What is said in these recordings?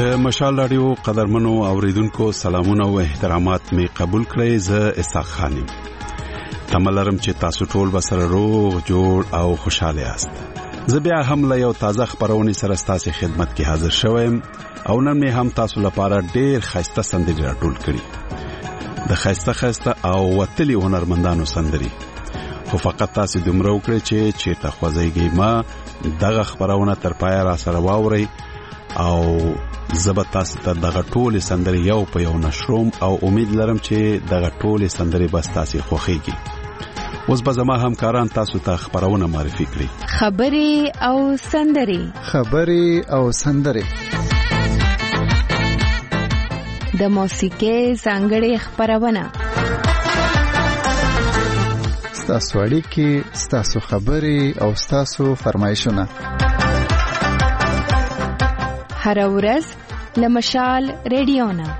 د مشال رادیو قدرمنو اوریدونکو سلامونه او احترامات می قبول کړئ. زه اسحاق خانم تملرم چې تاسو ټول بسره روغ جوړ او خوشاله یاست. زه بیا هم له یو تازه خبرونه سره ستاسو خدمت کې حاضر شوم او نن می هم تاسو لپاره ډېر خاصه سندري راټول کړي. د خاصه او وتلي هنرمندانو سندري. خو فقط تاسو دومره وکړئ چې تخوځيږي ما دغه خبرونه تر پای را سره واوري او زبر تاسو ته دغه ټول سندري یو په یو نشروم او امید لرم چې دغه ټول سندري بس تاسو خوښيږي. اوس به زما همکاران تاسو ته خبرونه معرفي کړي. خبري او سندري د موسیقي څنګه خبرونه ستاسو اړیکې، ستاسو خبري او ستاسو فرمایشونه هر ورځ لمشال رادیونا.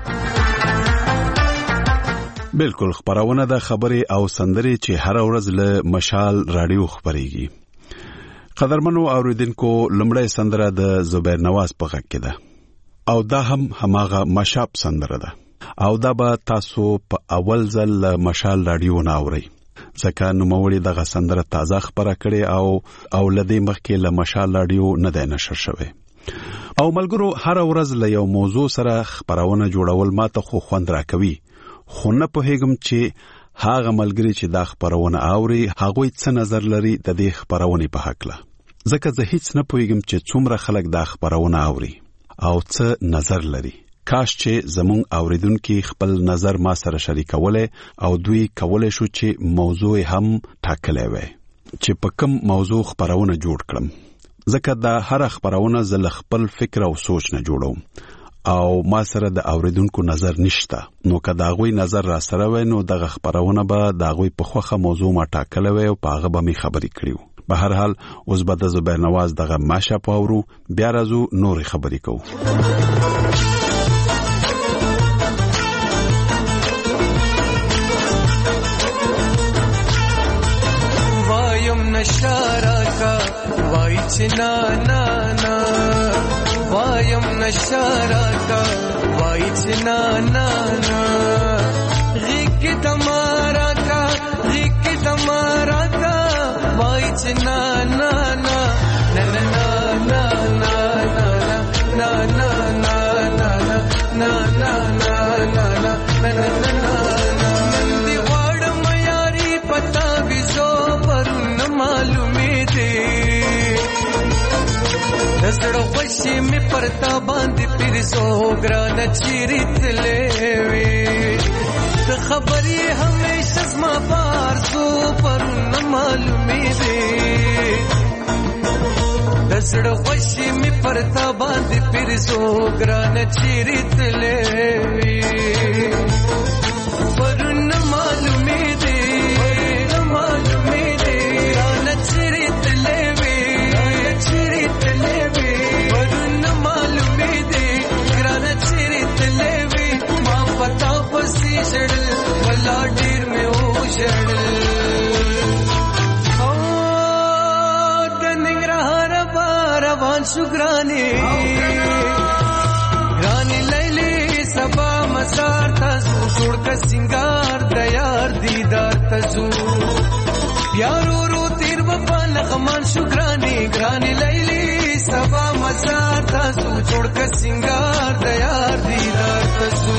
بالکل خبرونه د خبري او سندري چې هر ورځ له مشال رادیو خبريږي. قدرمنو اوریدونکو لمړی سندره د زبیر نواز په غږ کې ده او دا هم هماغه مشاب سندره ده او دا به تاسو په اول ځل مشال رادیو ناوري. ځکه نو موري دغه سندره تازه خبره کړي او لدی مخکې له مشال رادیو نه ده نشر شوه. او ملګرو هر ورځ له یو موضوع سره خبرونه جوړول ماته خو خوند راکوي. خو نه پوهیږم چې هغه ملګری چې دا خبرونه اوري هغه څه نظر لري د دې خبرونه په حق له. ځکه زه هیڅ نه پوهیږم چې څومره خلک دا خبرونه اوري او څه نظر لري. کاش چې زمون اوریدونکو خپل نظر ما سره شریکوله او دوی کولای شو چې موضوع هم ټاکلې وي چې په کوم موضوع خبرونه جوړ کړم. ځکه دا هر خبرونه زل خپل فکر او سوچ نه جوړوم او ما سره د اوریدونکو نظر نشته. نو که دا غوي نظر را سره وای نو دغه خبرونه به دا غوي په خوخه موضوع ما ټاکلې وي او په هغه به می خبرې کړیو. به هر حال اوس به د زبیر نواز دغه ماشه پاورو بیا راځو نور خبرې کوو. نشارا وای چنا نا نا وایم نشارا وای چنا نا نا غیک تمہارا کا وای چنا نا نا نا نا نا نا نا نا نا نا نا زړه خوشي می پرتا باندې پیرسو ګران چیرت لوي د خبري همیشه زما پارسو پر نه معلومې دي. د زړه خوشي می پرتا باندې پیرسو ګران چیرت لوي پر نه معلومې دي ولا ډیر مې وژړل او د ننګرهار روان شو ګرانې لیلې سبا مسار تاسو جوړ کا سنگار د یار دیدار تاسو پیارو رو تیر وفا لغمان شو ګرانې لیلې سبا مسار تاسو جوړ کا سنگار د یار دیدار تاسو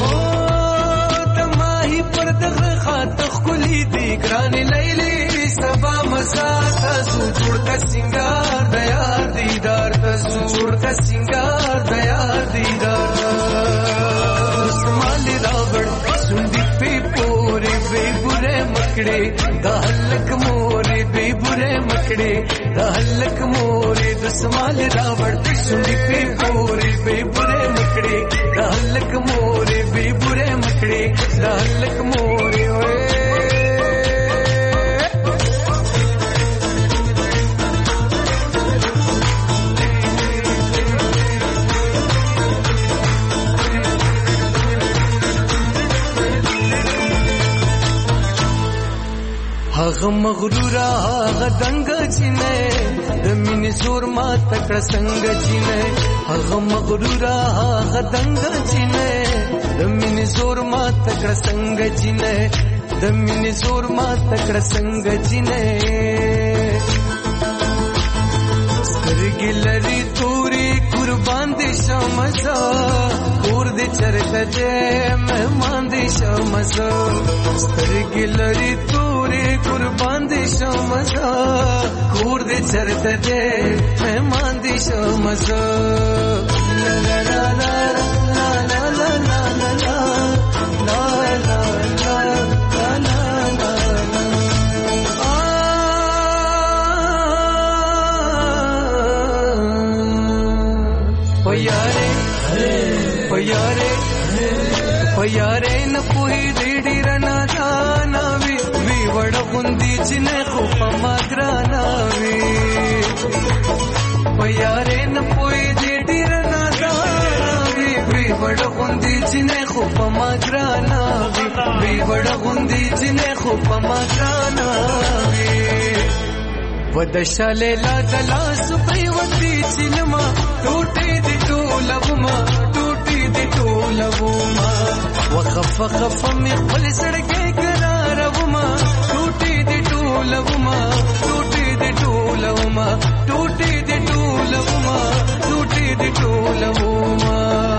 پر دغه خاطر خلی دی ګران لیلی سبا مسا تاسو جوړ کا سنگار د یار دیدار تاسو جوړ کا سنگار د یار دیدار استعمال راوړ سندې په پورې به بره مکړې د هلک مورې به بره مکړې د هلک مورې د استعمال راوړ سندې په پورې به بره مکړې د هلک مورې به بره مکړې د هلک مورې هغه مغرور هغه دنګ چینه د مینې زور ما تکړه څنګه چینه هغه مغرور هغه دنګ چینه د مینې زور ما تکړه څنګه چینه د مینې زور ما تکړه څنګه چینه سترګې لري تورې قربان دي شمزه کور دې چرته دې مهمان دي شمزه سترګې لري تورې قربان دي شمزه کور دې چرته دې مهمان دي شمزه لا لا لا لا لا لا لا لا پياره نه پوي ډېډې رڼا جانا وي وړ غوندي چې نه خو په ماګرانا وي پياره نه پوي ډېډې رڼا جانا وي وړ غوندي چې نه خو په ماګرانا وي وړ غوندي چې نه خو په ماګرانا وي ودشاله لا دلا سپي ودي سينما ټوټي دي ټولوما ټوټي دي ټولوما وخف خف مې خپل سړکې قراروما ټوټي دي ټولوما ټوټي دي ټولوما ټوټي دي ټولوما ټوټي دي ټولوما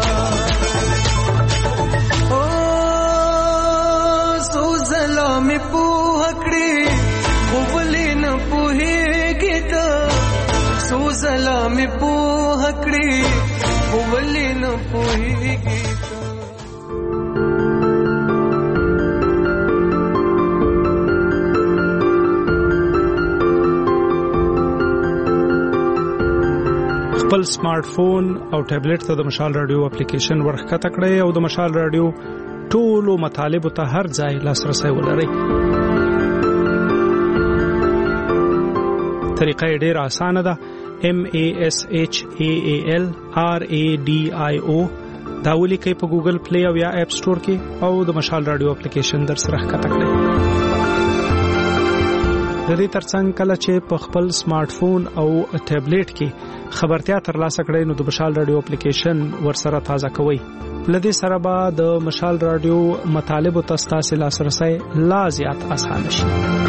او سو زلامي په هکړي خپلین پوهیږي ته سو زلامي په هکړي خپلین پوهیږي خپل سمارټ فون او ټابلیټ ته د مشال رادیو اپلیکیشن ورخته کړئ او د مشال رادیو ټولو مطالب ته هر ځای لاسرسي ولرئ. طریقه ډېر اسانه ده. MASHAALRADIO دا ولیکئ په ګوګل پلی او یا اپ سٹور کې او د مشال رادیو اپلیکیشن در سره ښکته کړئ. د دې ترڅنګ کله چې په خپل سمارټ فون او ټابلیټ کې خبرتیا ترلاسه کړئ نو د مشال رادیو اپلیکیشن ورسره تازه کوئ. لدې سره به د مشال رادیو مطالب او تاسو لاسرسي لا زیات اسانه شي.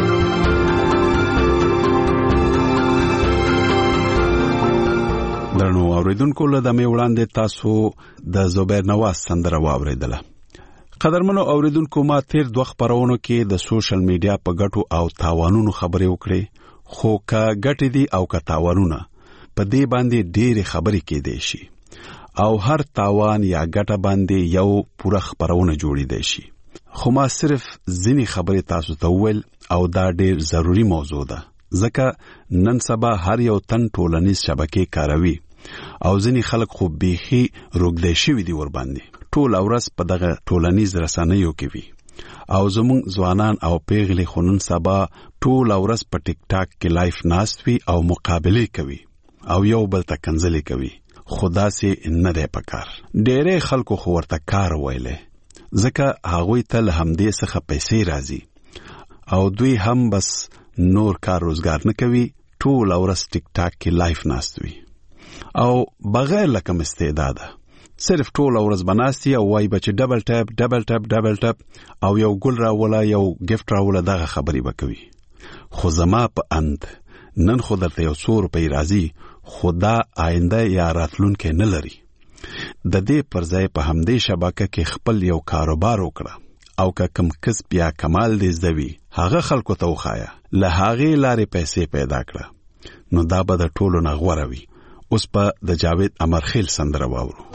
درنو اوریدونکو له دمه وړاندې تاسو د زبیر نواز سندره واوریدله. قدرمنو اوریدونکو ما تیر دوه خبرونو کې د سوشل میډیا په ګټو او تاوانونو خبرې وکړې، خو کا ګټې دي او کا تاوانونه په دې باندې ډېرې خبرې کېدې شي او هر تاوان یا ګټه باندې یو پوره خبرونه جوړې دي شي. خو ما صرف ځینې خبرې تاسو ته وویل او دا ډېر ضروری موضوع ده ځکه نن سبا هر یو تن ټولنیز شبکې کاروي او ځینې خلک خو بیخي روږدی شوي دي ورباندې ټول ورځ په دغه ټولنیز رسنیو کې وي او زموږ ځوانان او پیغلې خو نن سبا ټول ورځ په ټیک ټاک کې لایف ناست وي او مقابلې کوي او یو بل ته کنځلې کوي. خدا سي نه دی پکار. ډېرې خلکو خو ورته کار ویلې ځکه هغوی ته له همدې څخه پیسې راځي او دوی هم بس نور کار روزګار نه کوي، ټول ورځ ټیک ټاک کې لایف ناست وي او بغیر لکم استعداده صرف ټول ورځ بناستي او وای بچ ډبل ټاپ ډبل ټاپ ډبل ټاپ او یو ګل راولا یو گیفت راولا دغه خبرې وکوي. خو زما په اند نن خو درته یو څو روپۍ راځي خدا آینده یا راتلونکې نه لري. د دې پر ځای په همدې شبکه کې خپل یو کاروبار وکړه او که کم کسب یا کمال دې زوي هغه خلکو ته وخایا له هغې لارې پیسې پیدا کړه نو دا به د ټولو نه غوره وي. اوس په د جاوید امرخیل سندره واورو.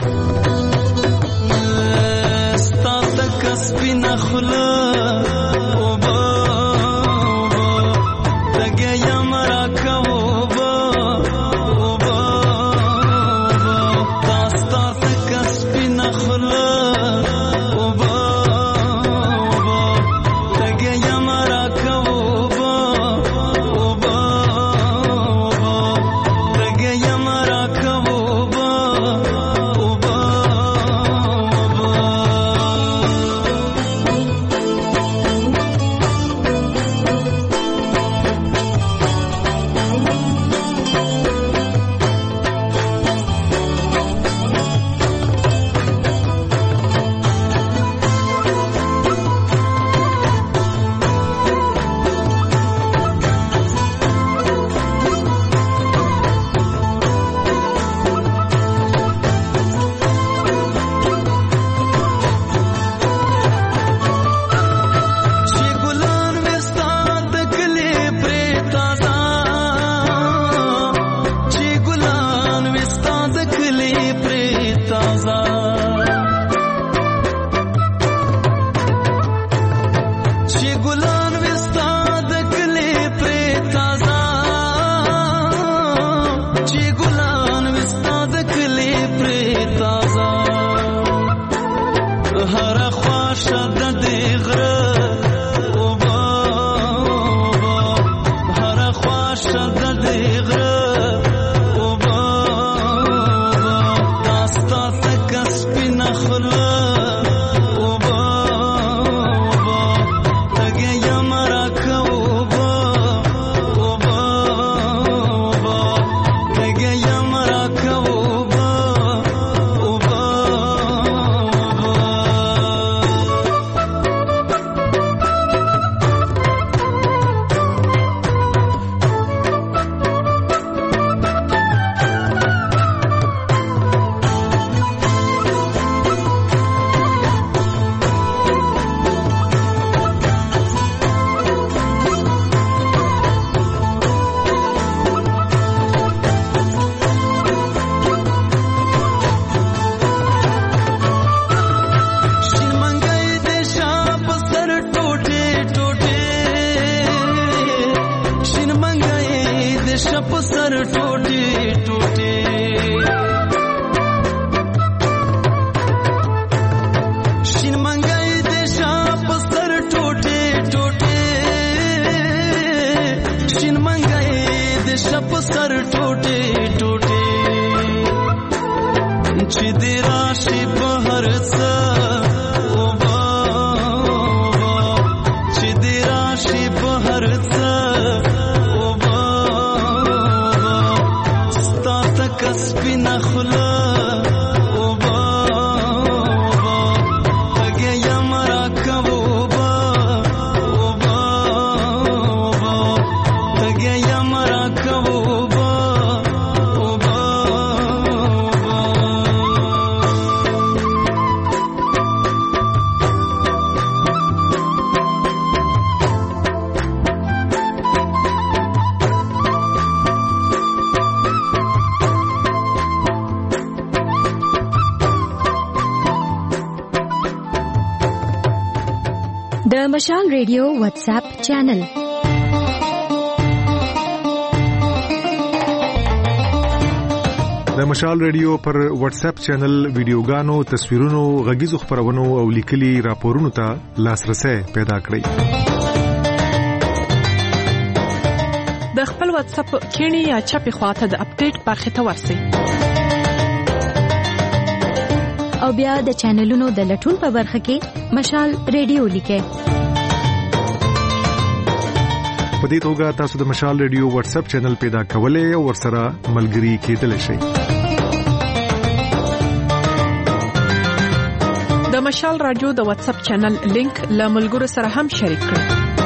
ستا کسب نه خلا چې ګلان وستا د کلی پرې تازه چې ګلان وستا د کلی پرې تازه هر خواشه د دې غره اوبه هر خواشه د دې غره اوبه داستا تک سپینه خوله د مشال ریډیو واتس اپ چینل د مشال ریډیو پر واتس اپ چینل ویډیوګانو، تصویرونو، غږیزو خبرونو او لیکلي راپورونو ته لاسرسي پیدا کړئ. د خپل واتس اپ کینی یا چپی خواته د اپډیټ برخه ته ورسئ. او بیا د چینلونو د لټون په برخه کې مشال ریډیو لیکئ. په دې توګه تاسو د مشال ریډیو واتس اپ چینل پیدا کولای او ورسره ملګري کېدلی شئ. د مشال رادیو د واتس اپ چینل لینک له ملګرو سره هم شریک کړئ.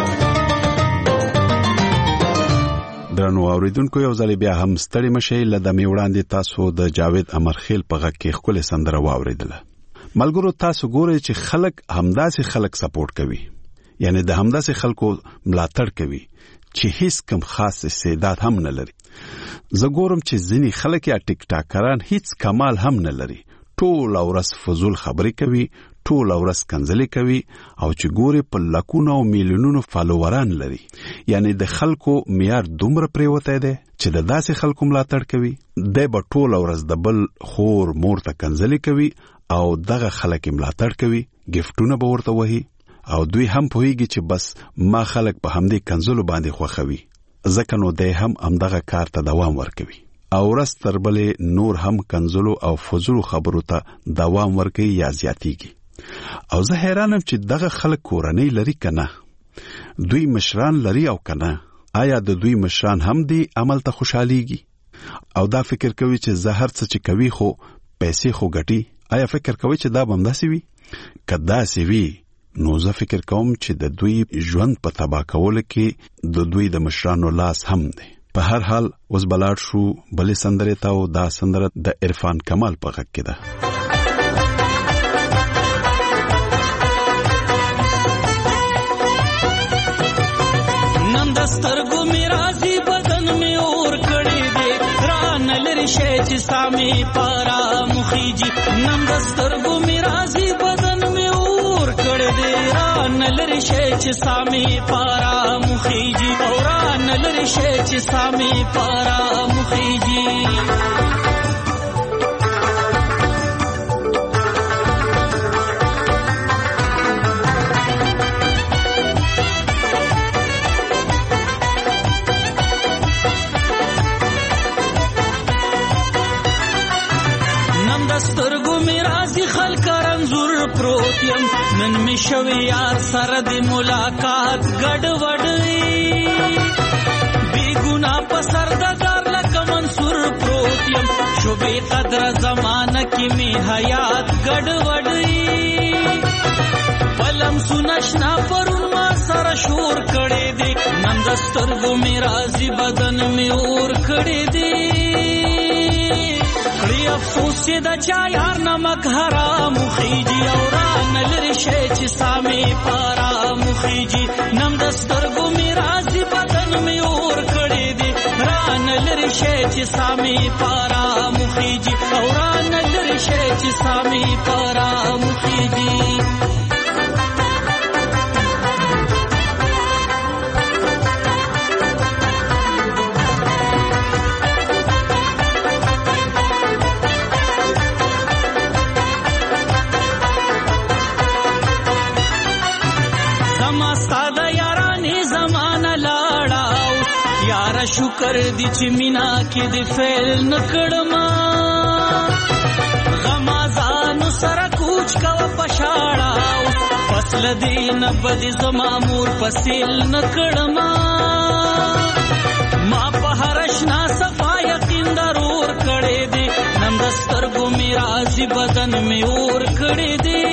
درنو اوریدونکو، یو ځل بیا هم ستړي مشئ. له دمې وړاندې تاسو د جاوید امرخیل په غږ کې ښکلې سندره واوریدله. ملګرو، تاسو ګورئ چې خلک همداسې خلک سپورټ کوي، یعنی د همداسې خلکو ملاتړ کوي چې هیڅ کم خاص استعداد هم نه لري. زه ګورم چې ځینې خلک یا ټیک ټاکران هیڅ کمال هم نه لري، ټول ورځ فضول خبرې کوي، ټول ورځ کنځلې کوي، او چې ګوري په لکونو او میلیونونو فالووران لري. یعنی د خلکو معیار دومره پریوتی دی چې د داسې خلکو ملاتړ کوي. دی به ټول ورځ د بل خور مور ته کنځلې کوي او دغه خلک ملاتړ کوي، گیفټونه به ورته وهي، او دوی هم پوهیږي چې بس ما خلک په همدې کنځلو باندې خوښوي، ځکه نو دی هم همدغه کار ته دوام ورکوي. او ورځ تر بلې نور هم کنځلو او فضولو خبرو ته دوام ورکوي یا زیاتیږي. او زه حیرانم چې دغه خلک کورنۍ لري کنه، دوی مشران لري او کنه، آیا د دوی مشران هم دی عمل ته خوشحاليږي او دا فکر کوي چې زه هر څه چې کوي خو پیسې خو ګټي؟ آیا فکر کوي چې دا بمداسي وي؟ که داسي وي نو زه فکر کوم چې د دوی ژوند په تباہ کولو کې د دوی د مشرانو لاس هم دی. په هر حال اوس بلاړ شو بلې سندرې ته، او دا سندره د عرفان کمال په غږ کې ده. نن دسترګو می راځي بدن می اور کړي دي، ران لري شي چې سامي پارا مخيجي. نن دسترګو می راځي بدن می اور کړي دي، اوران لری شي چې سامي پارا مخيجي اوران لری شي چې سامي پارا مخيجي نن می شوی یار سره د ملاقات ګډوډي بی ګنا په سر د دار لکه منصور پروت یم شوبې قدر زمانہ کی می حیات ګډوډي پلم سنشنا پرون ما سره شور کړي دي نن دسترګو می رازي بدن می اور کړي دي کړي افسوس چې د چا یار نمک حرام خيجي اوران لری شي چې سامي پارا مخيجي نم دسترګو می رازي بدن می اور کړي دي ران لری شي چې سامي پارا مخيجي اوران لری شي چې سامي پارا مخيجي شکر دی چې مینا کې دی فیل نکړما غمازانو سره کوچ کا پشاړه فصل دی نه بد زما مور پسیل نکړما ما په هرشنا صفا یقین ضرور کړي دی نن دسترګو می رازي بدن می اور کړي دی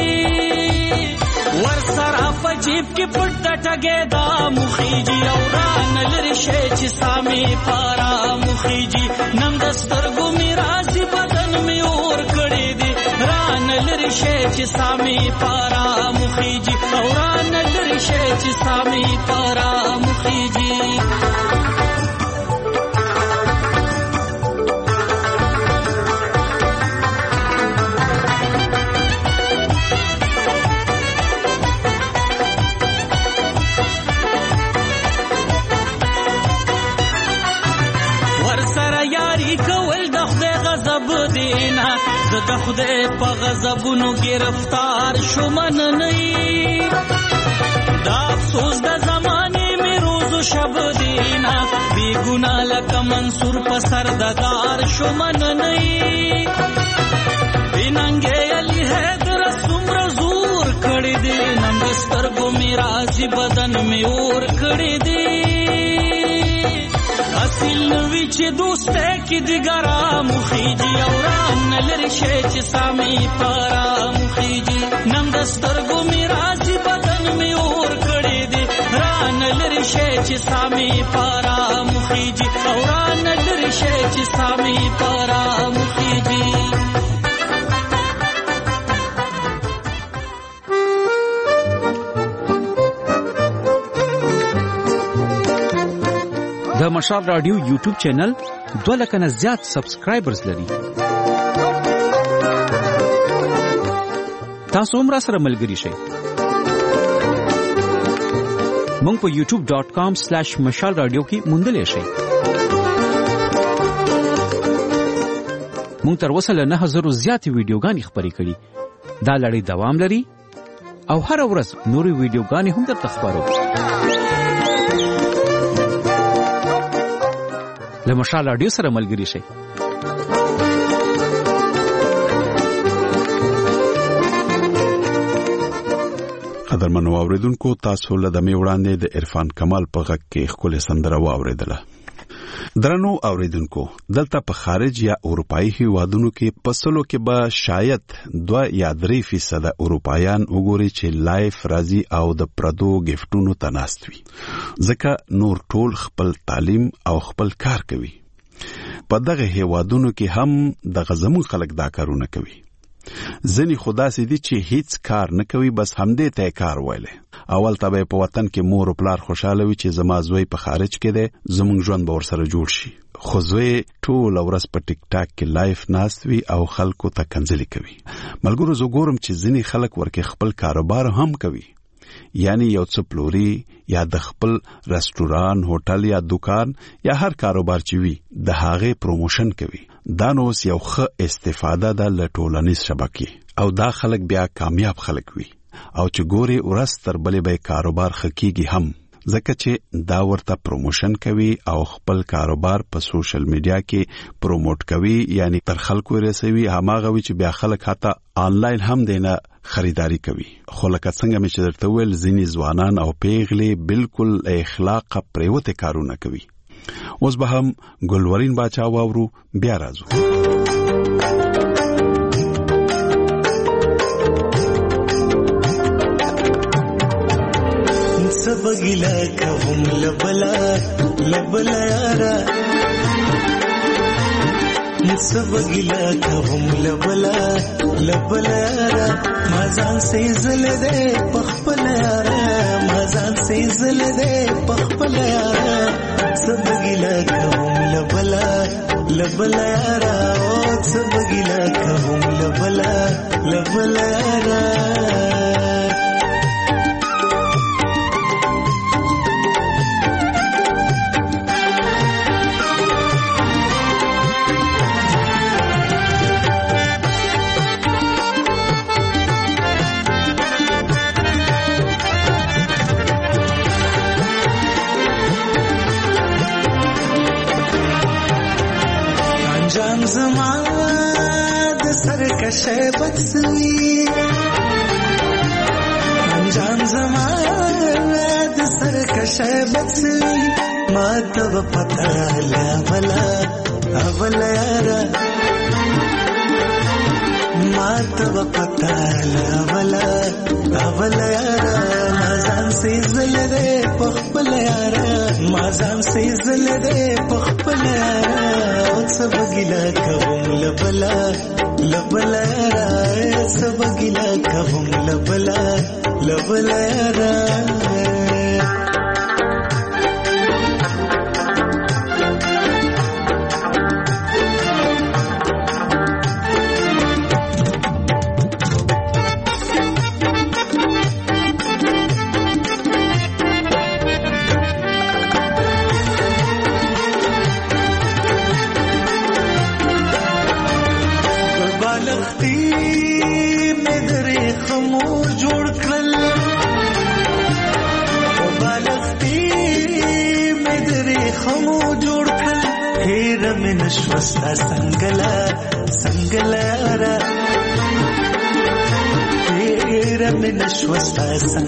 ور سره په جیب کې پټ ټګه دا مخيجي اوران لری شي چې سامي پارا مخيجي نن دسترګو می رازي بدن می اور کړي دي ران لری شي چې سامي پارا مخيجي اوران لری شي چې سامي پارا مخيجي د خدای په غضبونو گرفتار شومن نه دا افسوس د زمانه می روز و شب دینا بی ګنا لکه منصور په سر د دار شومن نه بیننګ علی حیدر سمر زور کړی دی نن دسترګو می رازي بدن می اور کړی دی اصل نوی چې دوسته کې دیګرا مخيجي اوران لری شي چې سامي پارا مخيجي نن دسترګو می رازي بدن می اور کړي دي ران لری شي چې سامي پارا مخيجي اوران لری شي چې سامي پارا مخيجي د مشال رادیو یوټیوب چینل 2 لک نه زیات سبسکرایبرز لري. تاسو هم را سره ملګری شئ. مونږ په youtube.com/مشال رادیو کې موندلې شئ. مونږ تر اوسه له 9000 زیاتې ویډیوګانې خپرې کړې. دا لړۍ دوام لري او هر ورځ نورې ویډیوګانې هم درته خپرو. له مشال رادیو سره ملګری شئ. قدرمنو اوریدونکو تاسو له دمه وړاندې د عرفان کمال په غږ کې خپل سندره واوریدله. درنو اوریدونکو دلته په خارج یا اروپאי هیوادونو کې پسلو کې به شاید 2 یا 3% اروپایان وګوري چې لایف راځي او د پردو گیفټونو تناستوي ځکه نور ټول خپل تعلیم او خپل کار کوي. په دغه هیوادونو کې هم د غزمون خلک دا کارونه کوي. ځنی خدا سي دي چې هیڅ کار نه کوي بس همدې ته کار وایله. اول تبه په وطن کې مور او پلار خوشاله وي چې زما زوی په خارج کې دی زمونږ ژوند به ورسره جوړ شي. خو زوی ټول ورځ په ټیک ټاک کې لایف ناستوي او خلکو ته کنځلې کوي. ملګرو زه ګورم چې ځینې خلک ورکه خپل کاروبار هم کوي یعنی یو څه پلوري یا د خپل رستوران، هوټل یا دکان یا هر کاروبار چې وي د هغه پروموشن کوي. دا نو یو ښه استفاده ده له ټولنیز شبکې او دا خلک بیا کامیاب خلک وي او چې ګوري ورځ تر بلې به کاروبار ښه کیږي هم ځکه چې دا ورته پروموشن کوي او خپل کاروبار په سوشل میډیا کې پروموټ کوي، یعنی تر خلکو رسوي. هماغه وی چې بیا خلک حتی آنلاین هم دینه خریداري کوي. خو لکه څنګه مې چې درته ویل ځینې ځوانان او پیغلې بالکل اخلاق پریوته کارونه کوي. اوس به هم ګلورین باچا واورو، بیا راځو. سبگیلا کهم لبلا یارا، سبگیلا کهم لبلا یارا، مازان سے زل دے پخپل یارا، مازان سے زل دے پخپل یارا، سبگیلا کهم لبلا یارا، سبگیلا کهم لبلا یارا. شیبت سوی انجام زمان د سر کا شیبت سوی ما تب پتا اولا یارا، ما تب پتا اولا یارا، مازان سے زل دے پخپل یارا، مازان سے زل دے پخپل یارا، سبگیلا کهم لبلا یارا، سبگیلا کهم لبلا یارا. نشوستا سنگلا یارا، تیرا میں نشوستا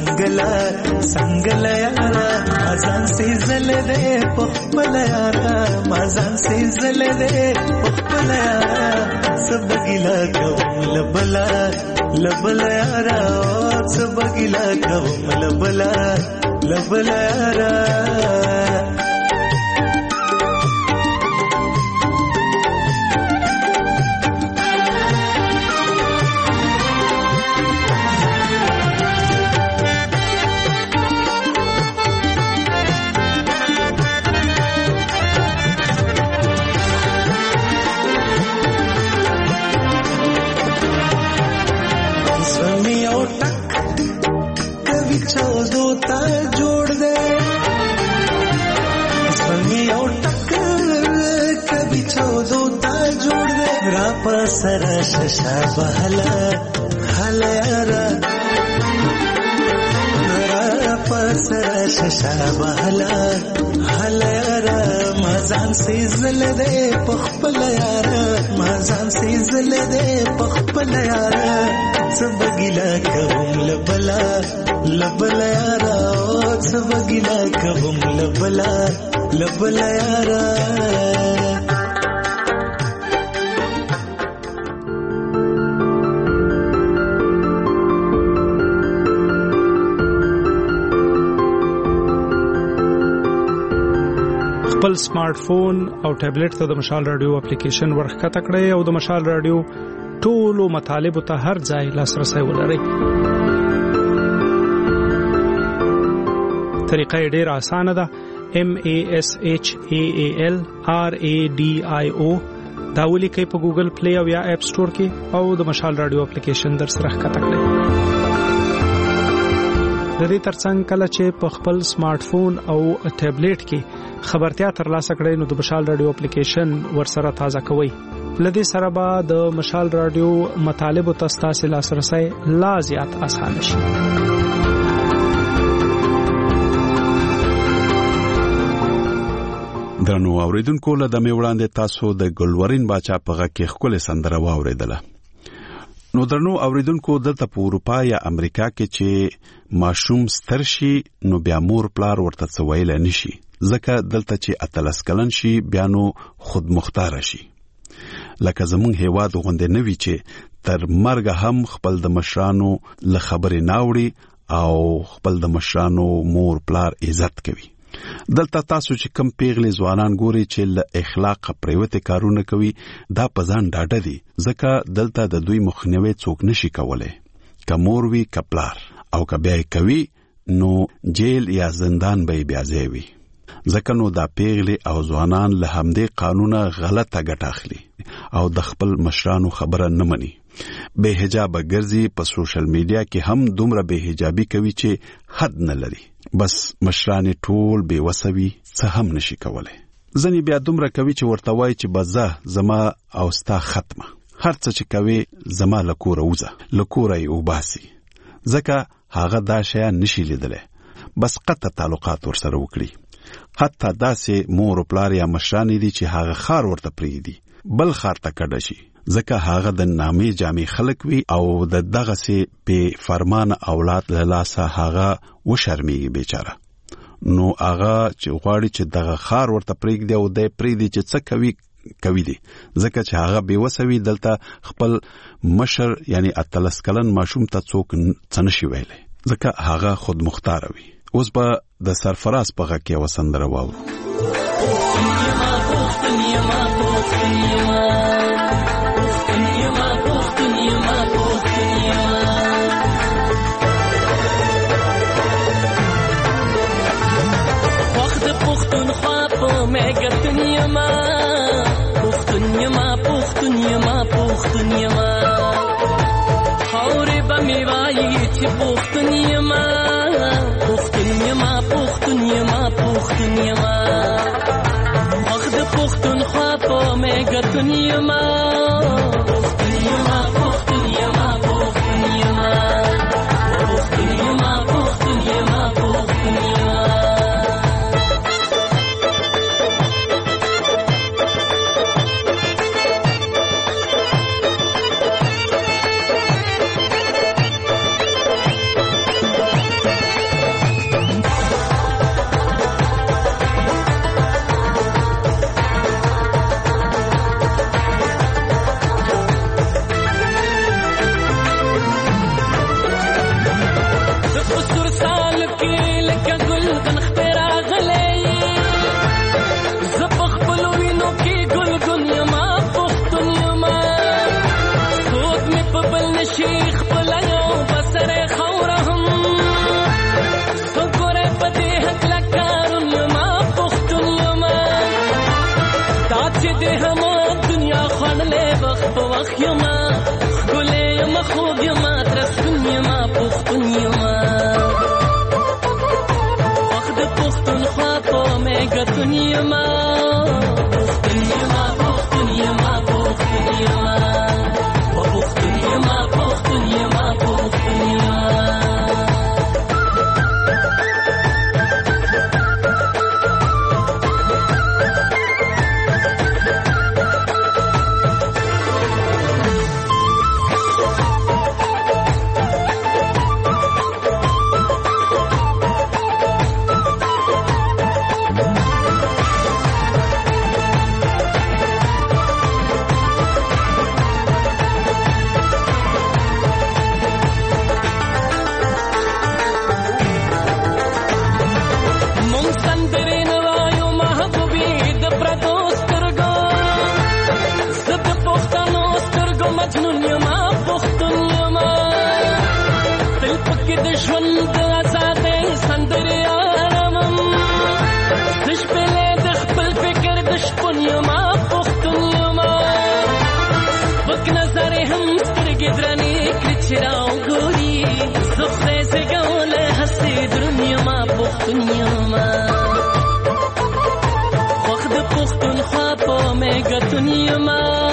سنگلا یارا، مازان سے زل دے پخپل یارا، مازان سے زل دے پخپل یارا، سبگیلا کهم لبلا یارا، سبگیلا کهم لبلا یارا. سرا ششا بهلا یارا، سرا ششا بهلا یارا، مازان سے زل دے پخپل یارا، مازان سے زل دے پخپل یارا، سبگیلا کهم لبلا یارا، سبگیلا کهم لبلا یارا. خپل سمارټ فون او ټابلیټ ته د مشال رادیو اپلیکیشن ورخکته کړئ او د مشال رادیو ټولو مطالب ته هر ځای لاسرسي ولرئ. طریقه ډېره اسانه ده. MASHAALRADIO دا ولیکئ په ګوګل پلی او یا اپ سٹور کې او د مشال رادیو اپلیکیشن در سره ښکته کړئ. د دې ترڅنګ کله چې په خپل سمارټ فون او ټابلیټ کې خبرتیا ترلاسه کړئ نو د مشال رادیو اپلیکیشن ورسره تازه کوئ. لدې سره به د مشال رادیو مطالب او تاسو لاسرسي لا زیات اسانه شي. درنو اوریدونکو له دمه وړاندې تاسو د ګلورین باچا په غږ کې خپل سندره واوریدله. نو درنو اوریدونکو دلته په اروپا یا امریکا کې چې ماشوم ستر شي نو بیا مور پلار ورته څه ویل نشي، ځکه دلته چې اتلس کلن شي بیا نو خود مختار شي. لکه زمون هیواد غونډه نوي چې تر مرګ هم خپل د مشرانو له خبرې ناوړي او خپل د مشرانو مور پلار عزت کوي. دلته تاسو چې کم پیغلي ځوانان ګوري چې له اخلاق پریوته کارونه کوي دا پزان ډاډه دي، ځکه دلته د دوی مخنیوي څوک نشي کولای. کمور وی کپلار او کبه کوي نو جیل یا زندان به بیا ځوي، ځکه نو دا پیغلي او ځوانان له همدې قانونه غلطه ګټه اخلي او د خپل مشرانو خبره نه مني. به حجاب ګرځي په سوشل میډیا کې هم دومره به حجابي کوي چې حد نه لري. بس مشران ټول به وسوي څه هم نشي کولای. ځنی بیا دومره کوي چې ورته وای چې بزه زما او ستا ختمه، هر څه چې کوي زما لکوره وزه لکوره یې وباسي، ځکه هغه دا شی نشي لیدله. بس قطع تعلقات ورسره وکړي. حتی داسې مور او پلار یا مشران دي چې هغه خار ورته پریدي بل خار ته کډه شي، ځکه هغه د نامې جامې خلک وي او د دغه سي په فرمان اولاد له لاسه هغه و شرمېږي بیچاره. نو هغه چې غواړي چې دغه خار ورته پریږدي او د پریدي چې څه کوي دي، ځکه چې هغه به وسوي دلته خپل مشر یعنی اتلس کلن ماشوم ته څوک څه نشي ویلي، ځکه هغه خود مختار وي. اوس به د سرفراز په غږ کې وسندره واورو. پښتون یم خوښ د پښتونخوا په میګتون یم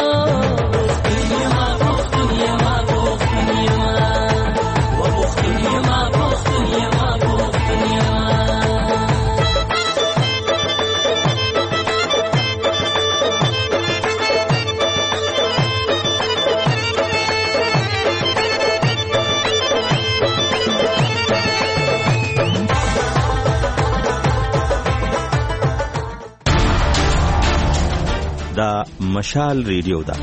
دا مشال ریډیو ده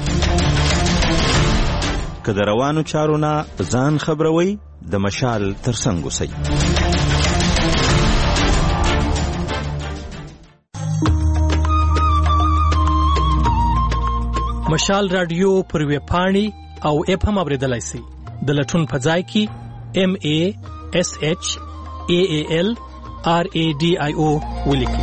که د روانو چارو نه ځان خبروي د مشال ترڅنګ اوسئ. مشال رادیو پر ویب پاڼې او اپ هم اوریدلای شئ. د لټون په ځای کې MASHALRADIO ولیکئ.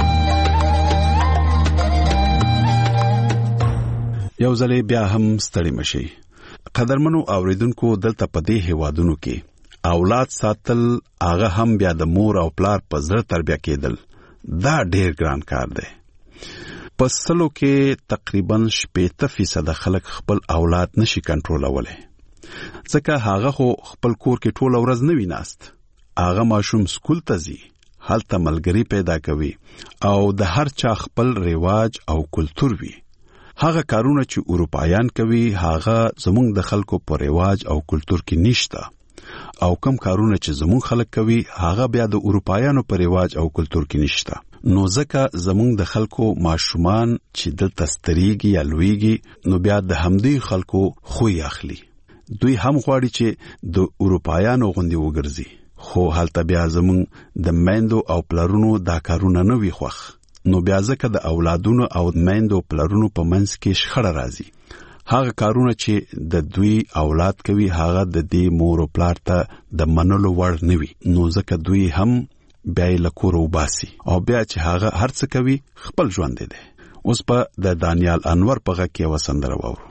یو ځلې بیا هم ستړي مشي. قدرمنو اوریدونکو دلته په دې هیوادونو کې اولاد ساتل هغه هم بیا د مور او پلار په زړه تربیه کېدل دا ډېر ګران کار دی. په سلو کې تقریبا 80% خلک خپل اولاد نشي کنټرولولی ځکه هغه خو خپل کور کې ټول ورځ نه وي ناست. هغه ماشوم سکول ته ځي هلته ملګری پیدا کوي او د هر چا خپل رواج او کلتور وي. هغه کارونه چې اروپایان کوي هغه زموږ د خلکو په رواج او کلتور کې نشته او کم کارونه چې زموږ خلک کوي هغه بیا د اروپایانو په رواج او کلتور کې نشته. نو ځکه زموږ د خلکو ماشومان چې دلته ستريږي یا لویږي نو بیا د همدې خلکو خوې اخلي. دوی هم غواړي چې د اروپایانو غوندي وګرځي خو هلته بیا زموږ د میندو او پلرونو دا کارونه نه وي خوښ. نو بیا ځکه د اولادونو او میندو پلرونو په منځ کې شخړه راځي. هغه کارونه چې د دوی اولاد کوي هغه د دې مور او پلار ته د منلو وړ نه وي. نو ځکه دوی هم بیا یې له کوره وباسي او بیا چې هغه هر څه کوي خپل ژوند دی. اوس په د دانیال انور په غږ کې یوه سندره واورو.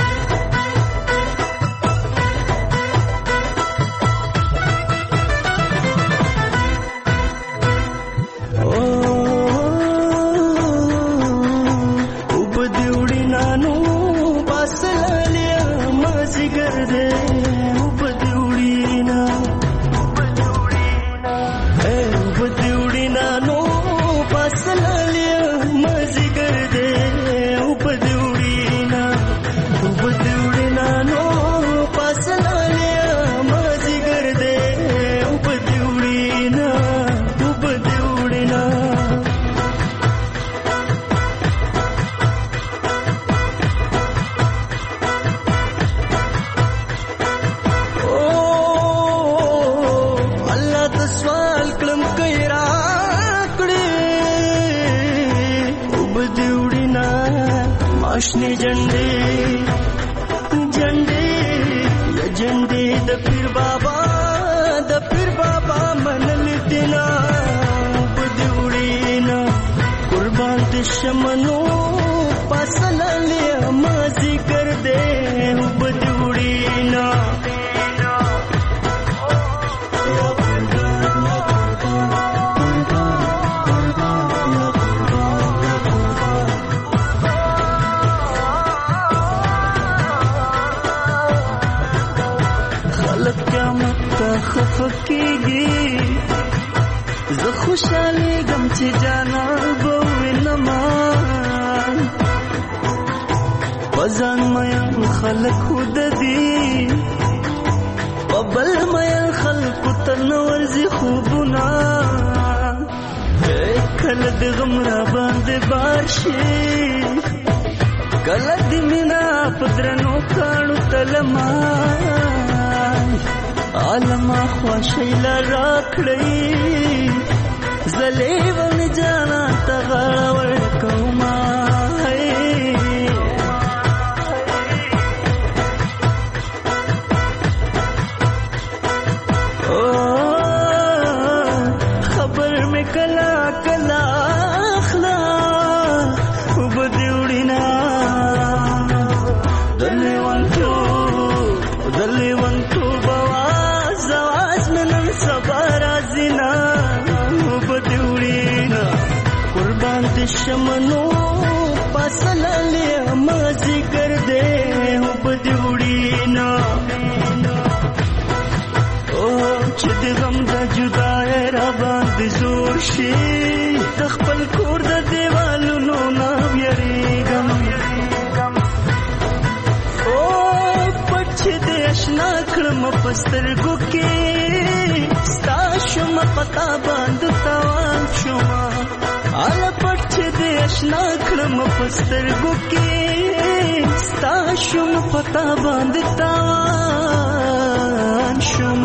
रोशनी झंडे झंडे या झंडे द फिर बाबा मनल दिना बदुड़ीना कुर्बान दुश्मनो पासल ले माजी कर दे बदुड़ीना खफकीगी ज खुशाली गम ची जाना गोविनमा वजन मयन खलक खुद दी बबल मयन खलक तनवर्जी खूबना कलद गमरा बांध बारशी कलद मिना पद्रनो काणु तलमा आलमा ख्वाशैला राखड़ी जलेवन जाना तगावर कौमा ओ खबर में कला कला अखला उबदिउड़िना दलेवंतु बवा सबारा जिना شمنو پسللې مازی ګرځې او بدوړینا او چې د غم د جدای را باندې زور شي خپل کور د دیوالونو نه ویریږم او پټ دې آشنا کړم پسترګو کې ستا شم پتا باندې تاوان شم ال پټ دې آشنا کړم پسترګو کې ستا شم پتا باندې تاوان شم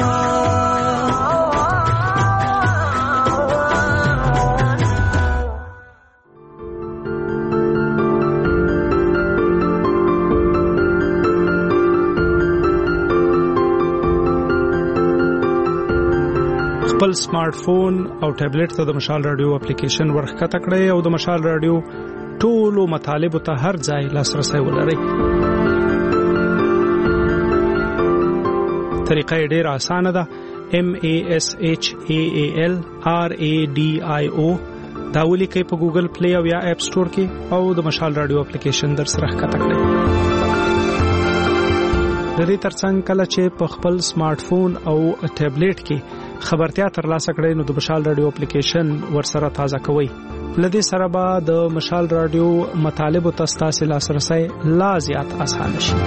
خپل سمارټ فون او ټابلیټ ته د مشال رادیو اپلیکیشن ورخکته کړئ او د مشال رادیو ټولو مطالب ته هر ځای لاسرسي ولرئ. طریقه ډېره اسانه ده. MASHAALRADIO دا ولیکئ په ګوګل پلی او یا اپ سٹور کې او د مشال رادیو اپلیکیشن در سره ښکته کړئ. د دې ترڅنګ کله چې په خپل سمارټ فون او ټابلیټ کې خبرتیا ترلاسه کړئ نو د مشال رادیو اپلیکیشن ورسره تازه کوئ. لدې سره به د مشال رادیو مطالب او تاسو لاسرسي لا زیات اسانه شي.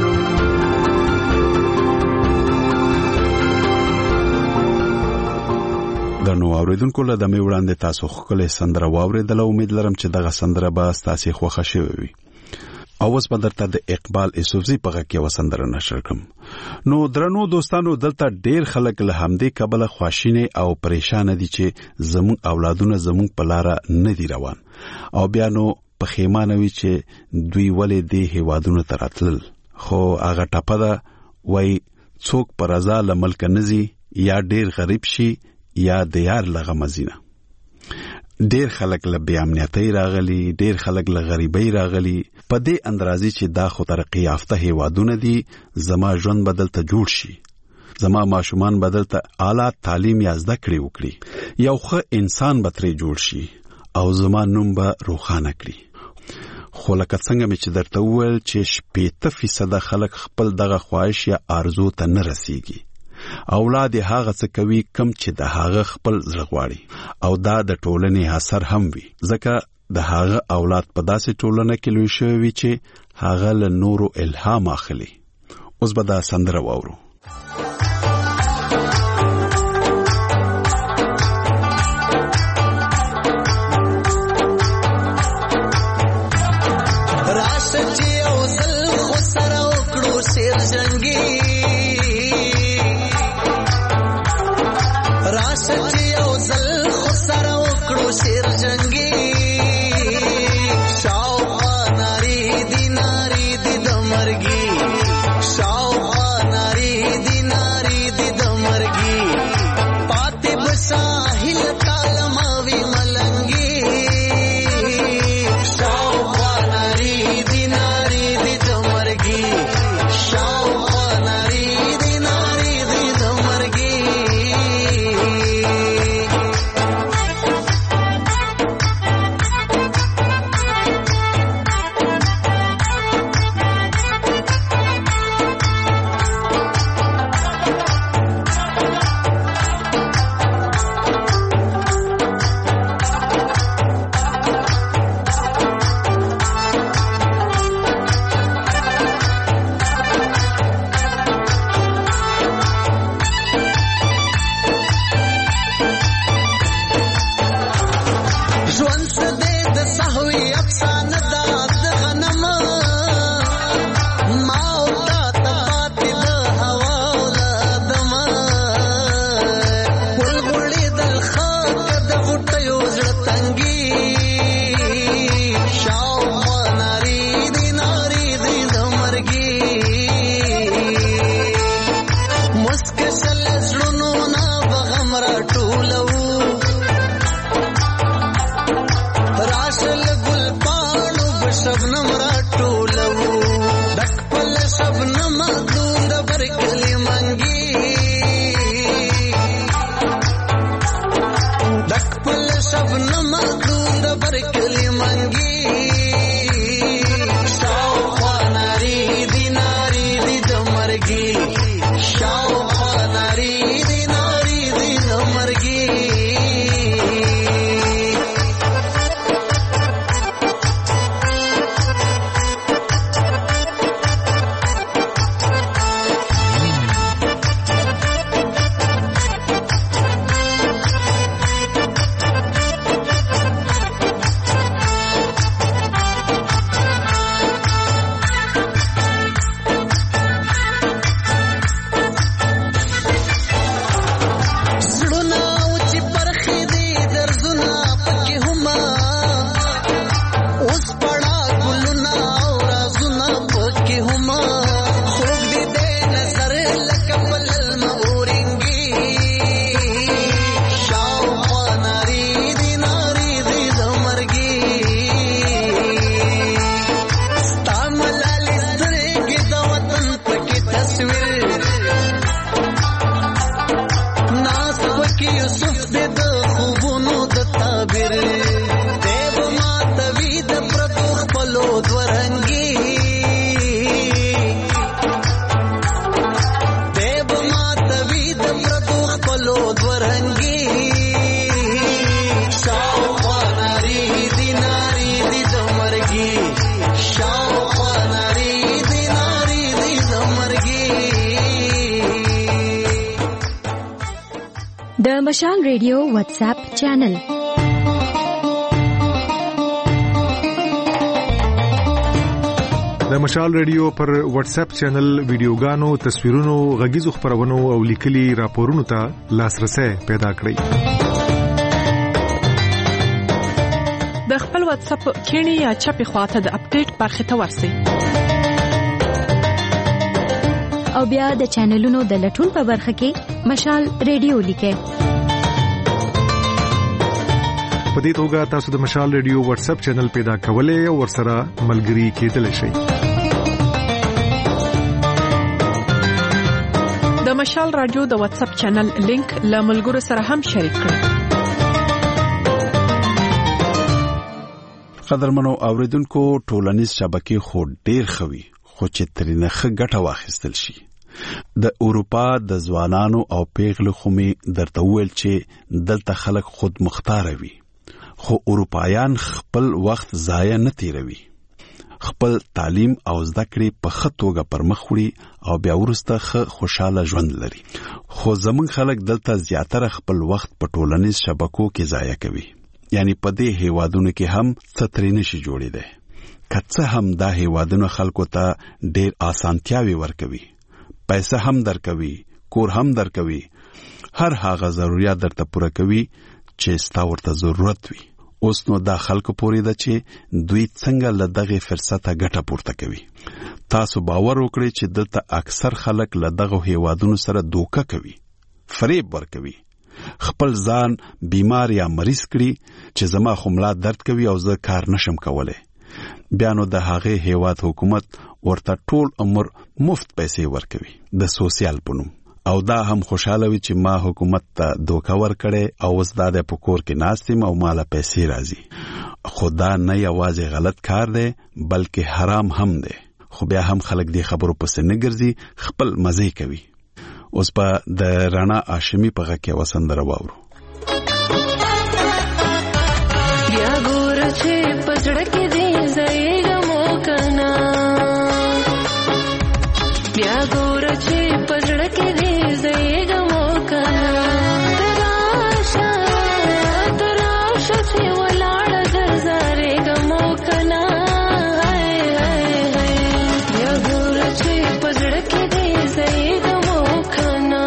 درنو اوریدونکو له دمه وړاندې تاسو خپل سندره واوریدل. امید لرم چې دغه سندره به تاسو خوښه شوي وي. اوس به درته د اقبال یوسفزي په غږ کې وسندره نشر کوم. نو درنو دوستانو دلته ډېر خلک له همدې کبله خواشینه او پریشان دي چې زموږ اولادونه زموږ په لار نه دی روان او بیا نو پښیمانه وي چې دوی ولې دې هیوادونو ته راتلل. خو هغه ټپه ده وای څوک پر رضا له ملک نزي یا ډېر غریب شي یا د یار لغه مزینه. ډېر خلک له بې امنیتۍ راغلي، ډېر خلک له غریبۍ راغلي، په دې اندرازي چې دا خو ترقي یافته هیوادونه دي. زما ژوند بدلته جوړ شي، زما ماشومان بدلته اعلی تعلیم یا زده کړې وکړي، یو ښه انسان به ترې جوړ شي او زما نوم به روښانه کړي. خو لکه څنګه مې چې درته وویل چې 80% خلک خپل دغه خواهش یا آرزو ته نه رسیږي. اولاد هغه څه کوي کم چې د هغه خپل زړه غواړي او دا د ټولنې اثر هم وي، ځکه د هغه اولاد په داسې ټولنه کې لوی شوی وي چې هغه له نورو الهام اخلي. اوس به دا سندره واورو. راشه چې او زل خو سره وکړو سیر جنګي، راشه چې او زل خو سره وکړو سیر جنګي، شاوخوا ناری دی د مرګي، شاوخوا ناری دی د مرګي، پاتې بساحل کالماوي ملنګي، شاوخوا ناری دی د مرګي، شاوخوا ناری دی د مرګي. شبنم دون د برکلی مشال ریډیو واتس اپ چینل. د مشال ریډیو پر واتس اپ چینل ویډیوګانو، تصویرونو، غږیزو خبرونو او لیکلي راپورونو ته لاسرسي پیدا کړئ. د خپل واتس اپ کینی یا چپی خواته د اپډیټ برخه ته ورسئ. او بیا د چینلونو د لټون په برخه کې مشال ریډیو لیکئ. په دې توګه تاسو د مشال ریډیو واتس اپ چینل پیدا کولای او ورسره ملګري کېدلی شئ. د مشال رادیو د واتس اپ چینل لینک له ملګرو سره هم شریک کړئ. قدرمنو اوریدونکو، ټولنیز شبکې خو ډیر خوي، خو چې ترینه ښه ګټه واخیستل شي. د اروپا د ځوانانو او پیغلو خو می درته ویل چې دلته خلک خود مختار وي، خو اروپایان خپل وخت ضایع نه تیروي، خپل تعلیم او زده کړې په ښه توګه پرمخ وړي او بیا وروسته ښه خوشاله ژوند لري. خو زمونږ خلک دلته زیاتره خپل وخت په ټولنیز شبکو کې ضایع کوي. یعنی په دې هیوادونو کې هم څه ترې نشي جوړېدی، که څه هم دا هیوادونه خلکو ته ډېر اسانتیاوې ورکوي، پیسې هم درکوي، کور هم درکوي، هر هغه ضرورت درته پوره کوي چې ستا ورته ضرورت وي. اوس نو دا خلکو پورې ده چې دوی څنګه له دغه فرصته ګټه پورته کوي. تاسو باور وکړئ چې دلته اکثر خلک له دغه هیوادونو سره دوکه کوي، فریب ورکوي، خپل ځان بیمار یا مریض کړي چې زما خو ملا درد کوي او زه کار نشم کولای. بیا نو د هغه هیواد حکومت ورته ټول عمر مفت پیسې ورکوي د سوسیال په نوم، او دا هم خوشاله وي چې ما حکومت ته دوکه ورکړې او اوس دا د پکور کې ناستم او مالا پیسې راځي. خو دا نه یوازې غلط کار دی بلکې حرام هم دی. خو بیا هم خلک دې خبرو پسې نه ګرځي، خپل مزه کوي. اوس په د رانا آشمی په غږ کې وسندره واورو. بیا ګور چې پزړه کې دې زېګه مو کنا، بیا ګور چې پزړه کې دې زېګه مو کنا، تراشه چې ولاړ د زارېګه مو کنا، بیا ګور چې پزړه کې دې زېګه مو کنا.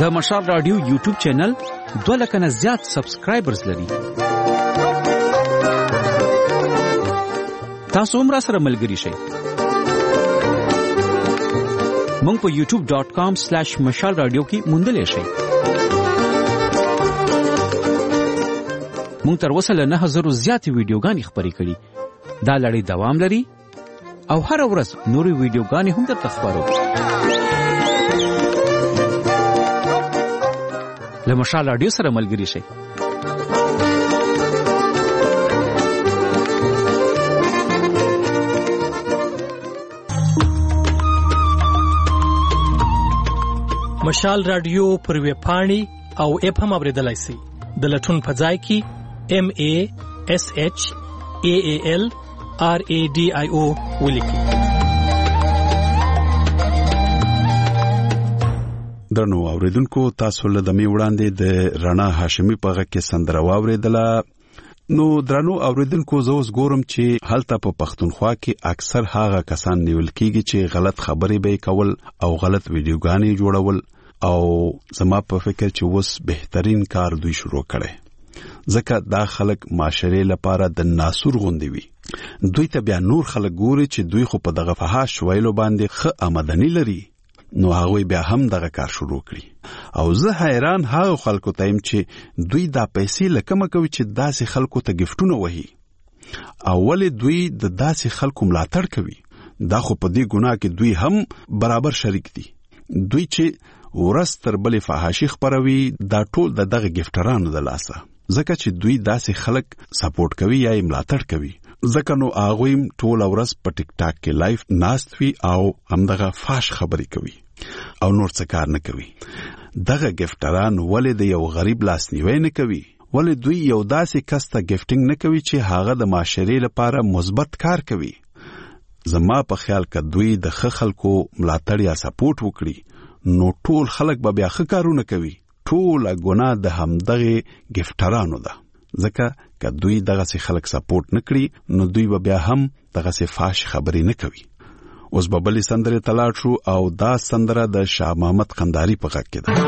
د مشال رادیو یوټیوب چینل 2 لک نه زیات سبسکرایبرز لري. تاسو هم راسره ملګري شئ. مونږ په youtube.com/mashalradio کې موندلی شئ. مونږ تر اوسه له 9000 زیاتې ویډیوګانې خپرې کړي. دا لړۍ دوام لري او هر ورځ نورې ویډیوګانې هم درته خپرو. له مشال رادیو سره ملګري شئ. مشال رادیو پر ویب پاڼې او اپ هم اوریدلای شئ. د لټون په ځای کې MASHALRADIO ولیکئ. درنو اوریدونکو، تاسو له دمې وړاندې د رڼا هاشمي په غږ کې سندره واوریدله. نو درنو اوریدونکو، زه اوس ګورم چې هلته په پښتونخوا کې اکثر هغه کسان نیول کیږي چې غلط خبرې به کول او غلط ویډیوګانې جوړول، او زما په فکر چې اوس بهترین کار دوی شروع کړي، ځکه دا خلک معاشرې لپاره د ناسور غوندي وي. دوی ته بیا نور خلک ګوري چې دوی خو په دغه فحاش ویلو باندې ښه آمدنی لري، نو هغه بیا هم دغه کار شروع کړي. او زه حیران هغه خلکو ته يم چې دوی دا پیسې لکه کوي چې داسې خلکو ته گیفټونه وهي. اول دوی د داسې خلکو ملاتړ کوي. دا خو په دې ګناه کې دوی هم برابر شریک دي. دوی چې ورستر بلې فحاشي خبروي، دا ټول دغه گیفټرانو د لاسه، ځکه چې دوی داسې خلک سپورټ کوي یا ملاتړ کوي. ځکه نو هغه ټول ورځ په ټیک ټاک کې لایف ناست وي او همدغه فاش خبرې کوي او نور څه کار نه کوي. دغه گیفټران ولې د یو غریب لاس نیوی نه کوي؟ ولې دوی یو داسې کس ته گیفټینګ نه کوي چې هغه د معاشرې لپاره مثبت کار کوي؟ زما په خیال کې دوی د خلکو ملاتړ یا سپورټ وکړي، نو ټول خلک به بیا ښه کارونه کوي. ټول ګناه د همدغه گیفټرانو ده، ځکه که دوی دغه سي خلک سپورټ نکړي، نو دوی به بیا هم دغه سي فاش خبرې نه کوي. اوس به بلې سندره تلاړ شو، او دا سندره د شاه محمد قنداری په غږ کې ده.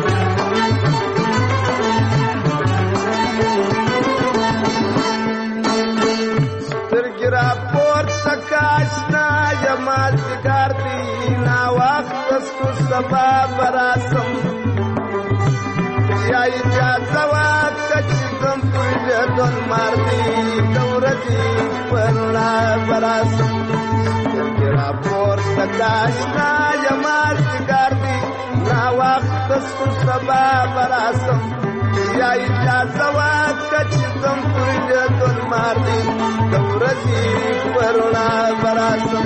سترګرا پورته کاشنا جمال ذکر دی نا وخت ستو سبا براسم یا اجازه واکه چې کوم پرې دون مارتي دورتي پرنا براسم سترګرا پورته کاشنا جمال ذکر دی نا وخت ستو سبا براسم یا اجازه واکه چې کوم پرې دون مارتي دورتي پرنا براسم.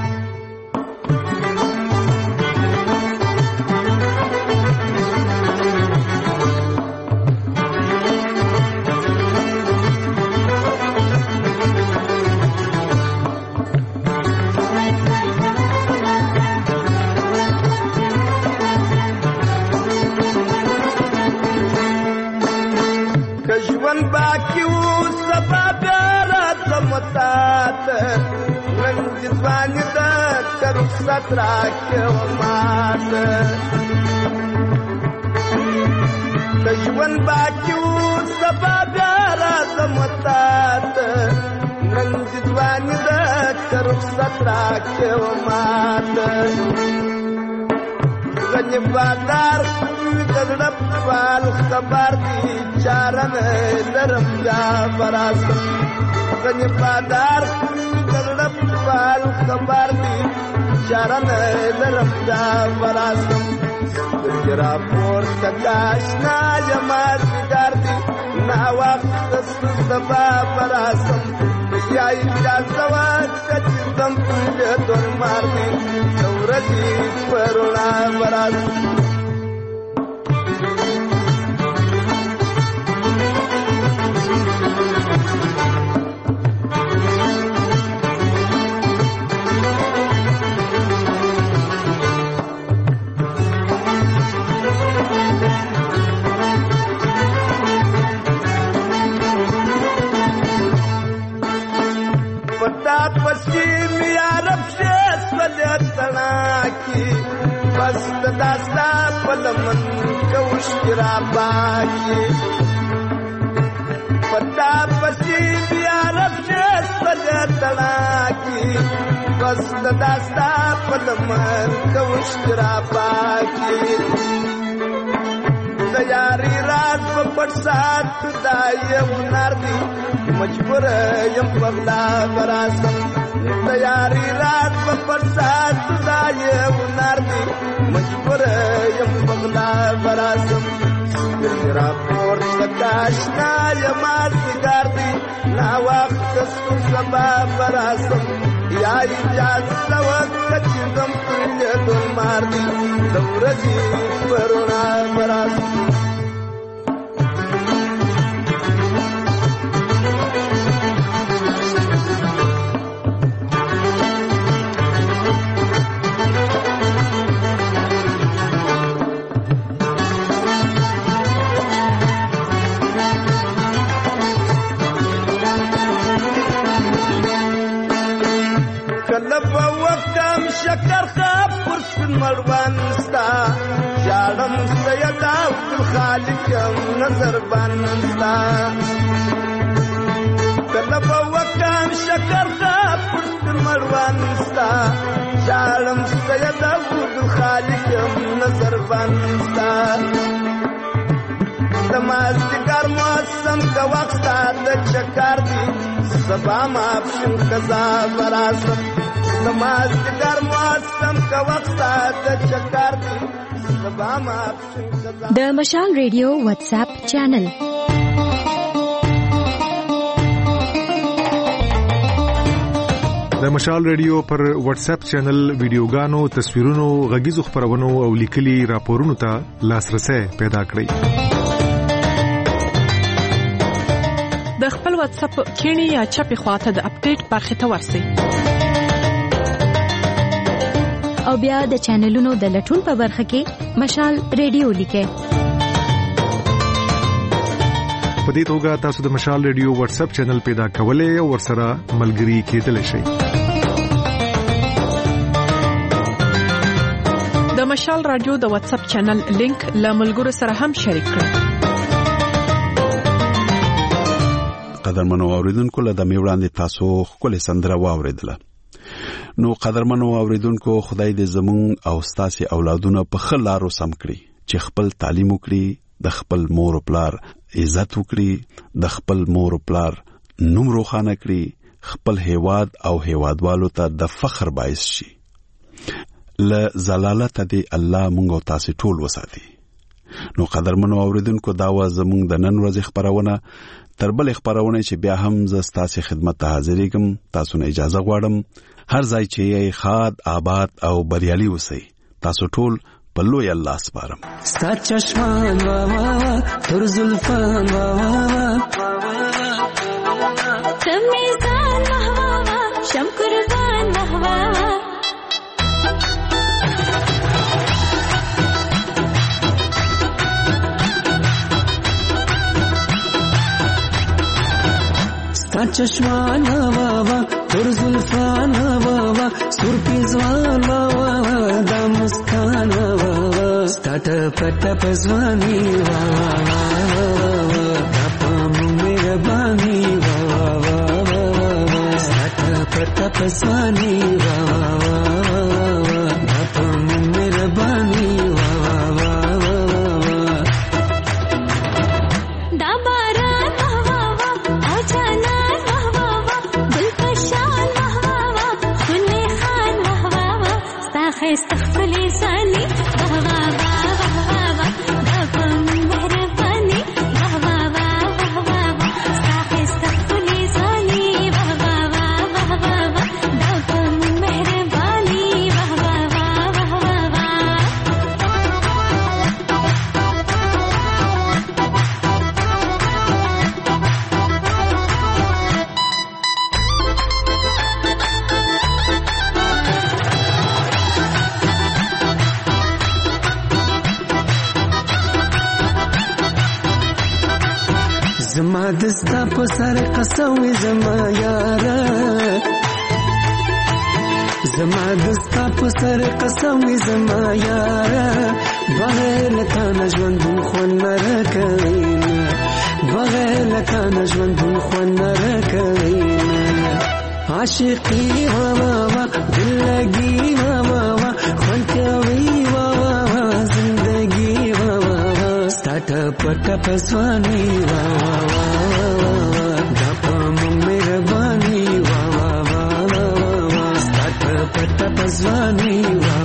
کژون باقی و سبب رات متات رنگ ځواني د رخصت راکې و مات. کژون باقی و سبب رات متات رنگ ځواني د رخصت راکې و مات. غنی بادار دړپ پال خبر دی چارن درم جا براسم. غنی بادار دړپ پال خبر دی چارن درم جا براسم. سترګرا پورته کاشنا جمال ذکر دی نا وخت سبا براسم. یا اجازه واکه چې کوم پرې دون مارتي دورتي پرنا براسم. پسیم یا رب شیس ولیتنا کی بس داستا پلمن کو مشکرا پاکی پتا پسی بیا رفشت پده تلاکی بس داستا پدمن کوشکرا پاکی تیاری راز پپٹ ساتھ دائی ونار دی مجبور یم پغلا براسم تیاری راز پپٹ ساتھ دائی ونار دی مجبور یم پغلا براسم سکرا پور سکاشنا یماز نگار دی نا وقت سو سبا براسم یا اجازت وقت چیزم تیجے دل مار دی دورجی پرونا براسم شکر خواب پرسن مروان ستا جالم سیدا خالقم نظر بان ستا طلب وکم شکر خواب پرسن مروان ستا جالم سیدا خالقم نظر بان ستا نماز دیگر موسم کا وقت د چکار دی سبا مافشن قضا براسم نماز دیگر موسم کا وقت د چکار دی سبا مافشن قضا د مشال ریډیو واتس اپ چینل د مشال ریډیو پر واتس اپ چینل ویډیوګانو تصویرونو غږیزو خبرونو او لیکلي راپورونو ته لاسرسي پیدا کړئ د خپل واتس اپ کینی یا چپی خواته د اپډیټ برخه ته ورسئ او بیا د چینلونو د لټون په برخه کې مشال ریډیو لیکئ په دې توګه تاسو د مشال ریډیو واتس اپ چینل پیدا کولای او ورسره ملګري کېدلی شئ د مشال رادیو د واتس اپ چینل لینک له ملګرو سره هم شریک کړئ قدرمنو اوریدونکو له دمه وړاندې تاسو خپل سندره واوریدله نو قدرمنو اوریدونکو خدای دې زمون او ستاسو اولادونه په خلارو سم کړي چې خپل تعلیم وکړي د خپل مور او پلار عزت وکړي د خپل مور او پلار نوم روښانه کړي خپل هیواد او هیوادوالو ته د فخر باعث شي له زلالت دې الله مونږ او تاسو ټول وساتي نو قدرمنو اوریدونکو دا و زمون د نن ورځې خبرونه تر بل خبرونه چې بیا هم ز ستاسو خدمت ته حاضرېږم تاسو نه اجازه غواړم هر ځای چې یې خاد آباد او بریالي اوسئ تاسو ټول په لوی الله سپارم ستا چشمان وا وا تر زلفان وا وا تمیزان وا وا شم قربان وا وا ستا چشمان وا وا تر زلفان وا وا سر پیزوان وا وا دا مسکان وا وا ستا ټپ پزوانی وا وا دا پام مهربانی وا وا ستا ټپ پزوانی وا وا دا پام مهربانی وا وا دا باران وا وا او جانا استغفر لساني وا وا وا دا پم مهرباني وا وا وا استغفر لساني وا وا وا دا پم مهرباني وا وا زما دستا په سر قسم زما یارا زما دستا په سر قسم زما یارا بغیر لتا نژوند خو نه کوي بغیر لتا نژوند خو نه کوي عاشقي وا وا وا دلګي وا وا وا خونتوي وا وا وا زندگی وا وا وا ستات پټ پسواني وا وا وا دپم مهرباني وا وا وا وا ستات پټ پسواني وا